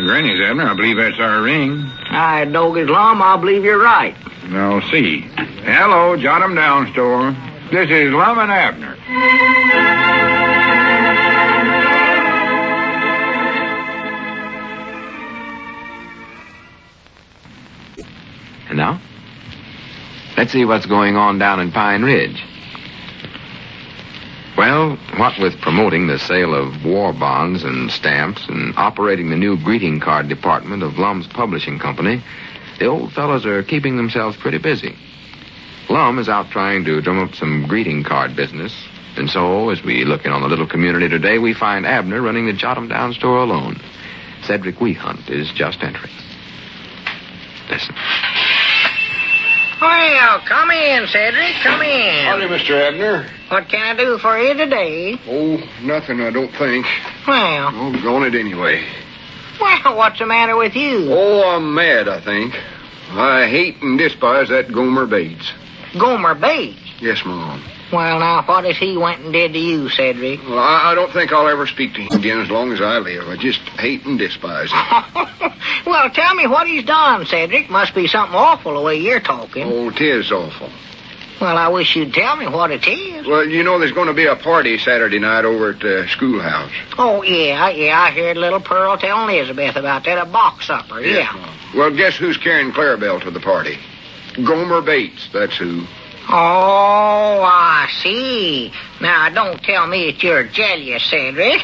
Granny's, Abner. I believe that's our ring. Aye, Doggy's Lum, I believe you're right. Now, see. Hello, Jot 'em Down store. This is Lum and Abner. And now, let's see what's going on down in Pine Ridge. Well, what with promoting the sale of war bonds and stamps and operating the new greeting card department of Lum's publishing company, the old fellows are keeping themselves pretty busy. Lum is out trying to drum up some greeting card business, and so, as we look in on the little community today, we find Abner running the Jot 'em Down store alone. Cedric Weehunt is just entering. Listen. Well, come in, Cedric, come in. Howdy, Mr. Abner. What can I do for you today? Oh, nothing, I don't think. Well, Oh, going it anyway. What's the matter with you? Oh, I'm mad, I think. I hate and despise that Gomer Bates. Gomer Bates? Yes, Mom. Well, now, what has he went and did to you, Cedric? Well, I don't think I'll ever speak to him again as long as I live. I just hate and despise him. Well, tell me what he's done, Cedric. Must be something awful the way you're talking. Oh, 'tis awful. Well, I wish you'd tell me what it is. Well, you know there's going to be a party Saturday night over at the schoolhouse. Oh, yeah, I heard little Pearl telling Elizabeth about that, a box supper, yeah. Mom. Well, guess who's carrying Clarabelle to the party? Gomer Bates, that's who. Oh, I see. Now, don't tell me that you're jealous, Cedric.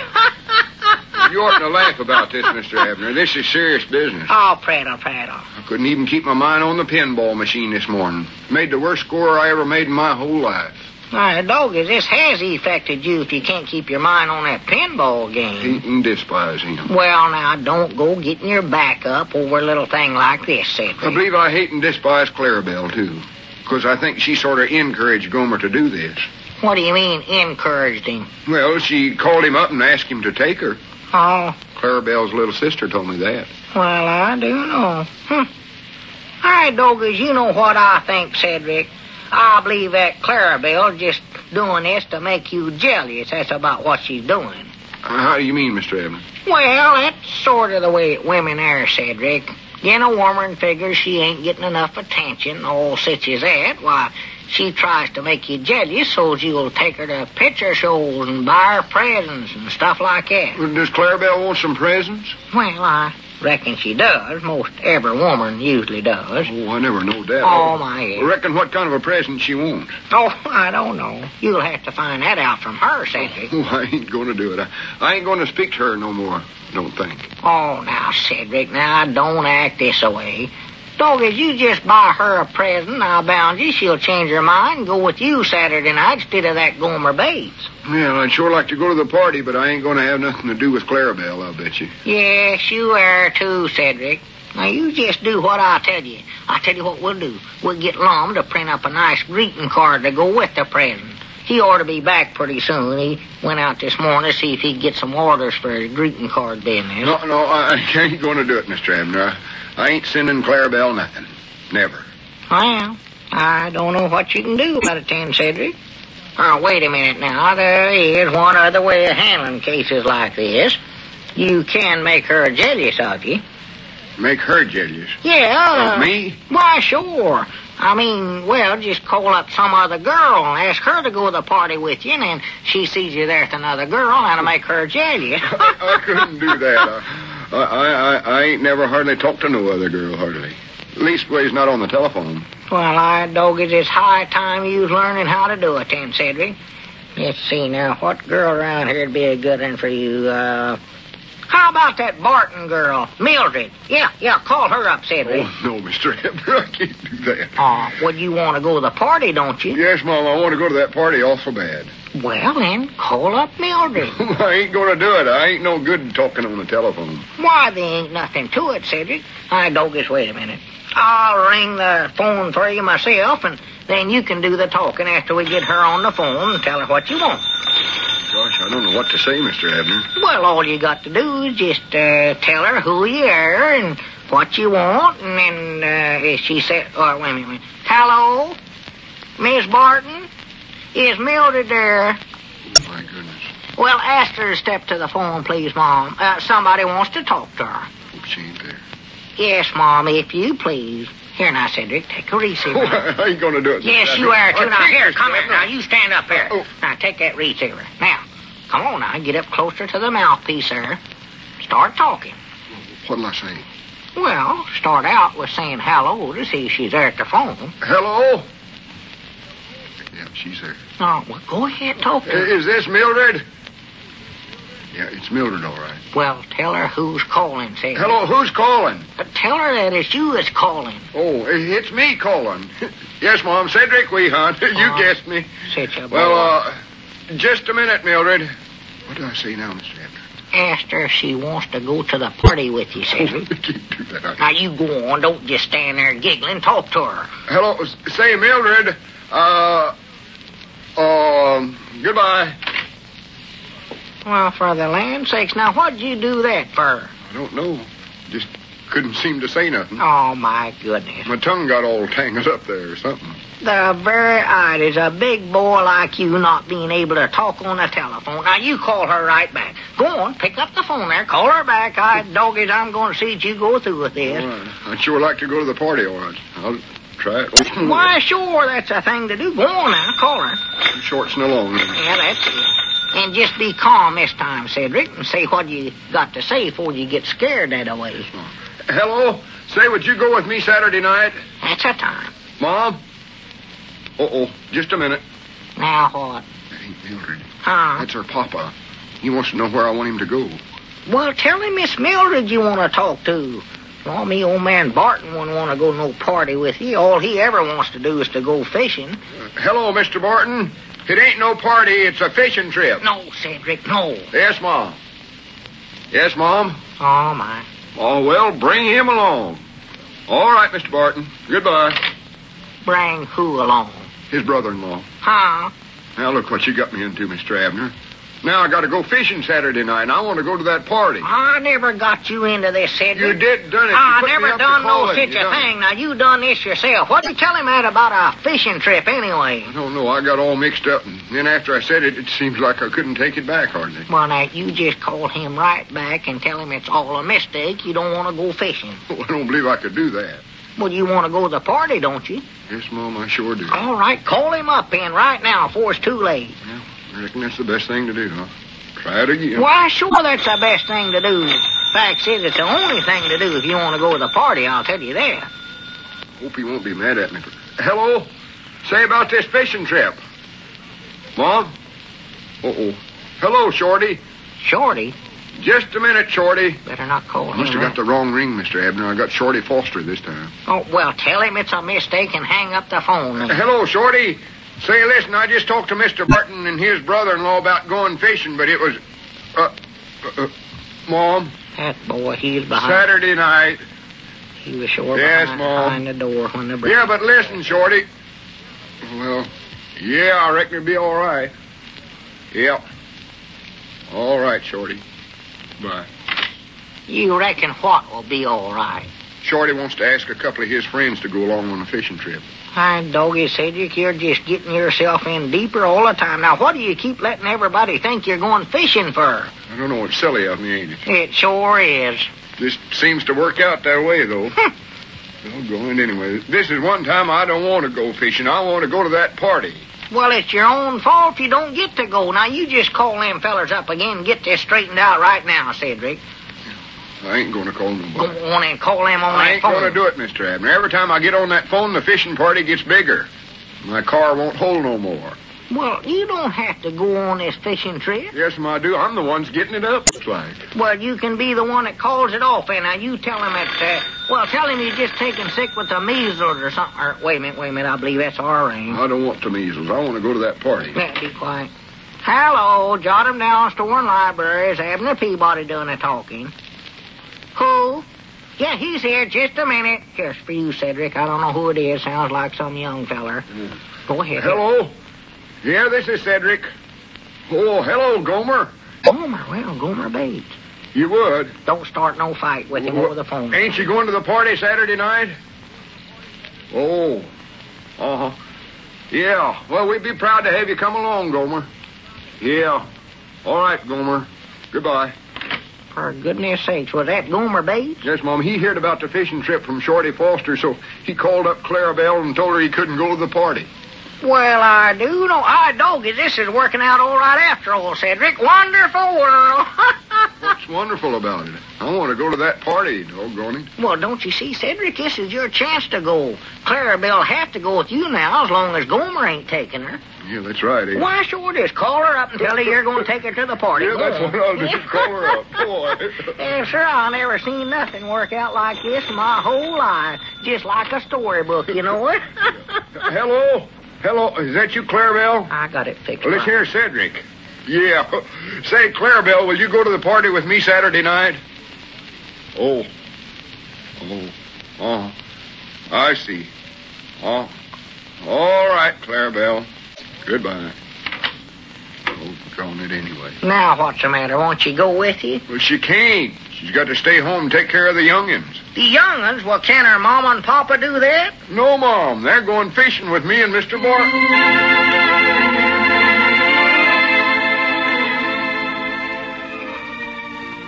You oughtn't to laugh about this, Mr. Abner. This is serious business. Oh, prattle. I couldn't even keep my mind on the pinball machine this morning. Made the worst score I ever made in my whole life. Doggy, this has affected you if you can't keep your mind on that pinball game. Hate and despise him. Well, now, don't go getting your back up over a little thing like this, Cedric. I believe I hate and despise Clarabelle, too. Because I think she sort of encouraged Gomer to do this. What do you mean, encouraged him? Well, she called him up and asked him to take her. Oh, Clarabelle's little sister told me that. well, I do know. All right, Doggies, you know what I think, Cedric. I believe that Clarabelle's just doing this to make you jealous. That's about what she's doing. How do you mean, Mr. Evans? Well, that's sort of the way women are, Cedric. Getting a woman figures she ain't getting enough attention, all such as that. Why, she tries to make you jealous so you'll take her to picture shows and buy her presents and stuff like that. Well, does Clarabelle want some presents? Well, I reckon she does. Most every woman usually does. Oh, I never know that. Oh, my head. I reckon what kind of a present she wants. Oh, I don't know. You'll have to find that out from her, Cedric. Oh, I ain't going to do it. I ain't going to speak to her no more, don't think. Oh, now, Cedric, now, don't act this way. Dog, if you just buy her a present, I'll bound you she'll change her mind and go with you Saturday night instead of that Gomer Bates. Well, I'd sure like to go to the party, but I ain't going to have nothing to do with Clarabelle, I'll bet you. Yes, you are too, Cedric. Now, you just do what I tell you. I tell you what we'll do. We'll get Lum to print up a nice greeting card to go with the present. He ought to be back pretty soon. He went out this morning to see if he could get some orders for his greeting card business. No, I ain't going to do it, Mr. Abner. I ain't sending Clarabelle nothing. Never. Well, I don't know what you can do about it then, Cedric. Oh, wait a minute now. There is one other way of handling cases like this. You can make her jealous of you. Make her jealous? Yeah. Of me? Why, sure. I mean, well, just call up some other girl and ask her to go to the party with you, and then she sees you there with another girl, and it'll make her jealous. I couldn't do that. I ain't never hardly talked to no other girl, hardly. Leastways, not on the telephone. Well, Doggies, it's high time you was learning how to do it then, Cedric. Let's see now, what girl around here'd be a good one for you? How about that Barton girl, Mildred? Yeah, call her up, Cedric. Oh, no, Mr. Abner, I can't do that. Oh, well, you want to go to the party, don't you? Yes, Mom, I want to go to that party awful bad. Well, then, call up Mildred. I ain't going to do it. I ain't no good talking on the telephone. Why, there ain't nothing to it, Cedric. Doggies, wait a minute. I'll ring the phone for you myself, and then you can do the talking after we get her on the phone and tell her what you want. Gosh, I don't know what to say, Mr. Abner. Well, all you got to do is just tell her who you are and what you want, and then if she said, wait a minute. Hello? Miss Barton? Is Mildred there? Oh, my goodness. Well, ask her to step to the phone, please, Mom. Somebody wants to talk to her. Oh, she ain't there. Yes, Mom, if you please. Here now, Cedric, take a receiver. Oh, I ain't going to do it. Yes, you are, too. I'll Now, take here, this, come here. Abner. Now, you stand up here. Oh. Now, take that receiver. Now, come on now. Get up closer to the mouthpiece there. Start talking. What'll I say? Well, start out with saying hello to see if she's there at the phone. Hello? Yeah, she's there. Oh, well, go ahead, talk to her. Is this Mildred? Yeah, it's Mildred, all right. Well, tell her who's calling, Cedric. Hello, who's calling? Tell her that it's you that's calling. Oh, it's me calling. Yes, Mom, Cedric Wehunt. You guessed me. Such a boy. Well, just a minute, Mildred. What do I say now, Mr. Abner? Asked her if she wants to go to the party with you, Cedric. I can't do that. Now, you go on. Don't just stand there giggling. Talk to her. Hello, say, Mildred, goodbye. Well, for the land's sakes, now, what'd you do that for? I don't know. Just couldn't seem to say nothing. Oh, my goodness. My tongue got all tangled up there or something. The very idea is a big boy like you not being able to talk on the telephone. Now, you call her right back. Go on, pick up the phone there. Call her back. Doggies, I'm going to see that you go through with this. All right. I'd sure like to go to the party, all right. I'll try it. Why, sure, that's a thing to do. Go on now, call her. Shorts and long. Yeah, that's it. And just be calm this time, Cedric, and say what you got to say before you get scared that way. Hello? Say, would you go with me Saturday night? That's a time. Mom? Uh-oh. Just a minute. Now what? That ain't Mildred. Huh? That's her papa. He wants to know where I want him to go. Well, tell him Miss Mildred you want to talk to. Well, me old man Barton wouldn't want to go to no party with you. All he ever wants to do is to go fishing. Hello, Mr. Barton. It ain't no party. It's a fishing trip. No, Cedric, no. Yes, Mom. Yes, Mom. Oh, my. Oh, well, bring him along. All right, Mr. Barton. Goodbye. Bring who along? His brother-in-law. Huh? Now, look what you got me into, Mr. Abner. Now I got to go fishing Saturday night, and I want to go to that party. I never got you into this, Cedric. You did done it. I You put me never up to done no calling. such You a done it. thing. Now, you done this yourself. What'd you tell him that about a fishing trip, anyway? I don't know. I got all mixed up, and then after I said it, it seems like I couldn't take it back hardly. Well, now, you just call him right back and tell him it's all a mistake. You don't want to go fishing. I don't believe I could do that. Well, you want to go to the party, don't you? Yes, Mom, I sure do. All right, call him up in right now before it's too late. Well, I reckon that's the best thing to do, huh? Try it again. Why, sure, that's the best thing to do. Fact is, it's the only thing to do if you want to go to the party, I'll tell you that. Hope he won't be mad at me. Hello? Say about this fishing trip. Mom? Uh-oh. Hello, Shorty. Shorty? Just a minute, Shorty. Better not call I him. must have got that. the wrong ring, Mr. Abner. I got Shorty Foster this time. Oh, well, tell him it's a mistake and hang up the phone then. Hello, Shorty. Say, listen, I just talked to Mr. Barton and his brother-in-law about going fishing, but it was... Mom, That boy, he's behind. Saturday night. He was sure Yes, behind, Mom. behind the door when the break. Yeah, but listen, Shorty. Well, yeah, I reckon it'll be all right. Yep. All right, Shorty. Bye. You reckon what will be all right? Shorty wants to ask a couple of his friends to go along on a fishing trip. Hi, doggy, Cedric, you're just getting yourself in deeper all the time. Now, what do you keep letting everybody think you're going fishing for? I don't know. It's silly of me, ain't it? It sure is. Just seems to work out that way, though. Well, going anyway. This is one time I don't want to go fishing. I want to go to that party. Well, it's your own fault if you don't get to go. Now, you just call them fellers up again and get this straightened out right now, Cedric. I ain't going to call nobody. Go on and call them on I that ain't phone. going to do it, Mr. Abner. Every time I get on that phone, the fishing party gets bigger. My car won't hold no more. Well, you don't have to go on this fishing trip. Yes, I do. I'm the one's getting it up, looks like. Well, you can be the one that calls it off, and now you tell him that, tell him you're just taking sick with the measles or something. Or, wait a minute, I believe that's our ring. I don't want the measles. I want to go to that party. Yeah, be quiet. Hello, jot him down, store and library. Is Abner Peabody doing the talking? Who? Yeah, he's here. Just a minute. Here's for you, Cedric. I don't know who it is. Sounds like some young feller. Go ahead. Hello? Yeah, this is Cedric. Oh, hello, Gomer. Gomer, well, Gomer Bates. You would? Don't start no fight with him over the phone. Ain't you going to the party Saturday night? Oh. Uh-huh. Yeah. Well, we'd be proud to have you come along, Gomer. Yeah. All right, Gomer. Goodbye. For goodness sakes, was that Gomer Bates? Yes, Mom. He heard about the fishing trip from Shorty Foster, so he called up Clarabelle and told her he couldn't go to the party. Well, I do know. I doggy, this is working out all right after all, Cedric. Wonderful world. What's wonderful about it? I want to go to that party, doggone it. Well, don't you see, Cedric, this is your chance to go. Clarabelle will have to go with you now as long as Gomer ain't taking her. Yeah, that's right, eh? Why, sure, just call her up and tell her you're going to take her to the party. Yeah, that's what I'll do. Call her up. Boy. Yeah, sir, I never seen nothing work out like this in my whole life. Just like a storybook, you know what? Hello? Hello, is that you, Clarabelle? I got it fixed. Well, it's here, Cedric. Yeah. Say, Clarabelle, will you go to the party with me Saturday night? Oh. I see. Oh. All right, Clarabelle. Goodbye. Oh, calling it anyway. Now, what's the matter? Won't she go with you? Well, she can't. She's got to stay home and take care of the young'uns. The young'uns? Well, can her mama and papa do that? No, Mom. They're going fishing with me and Mr. Barton.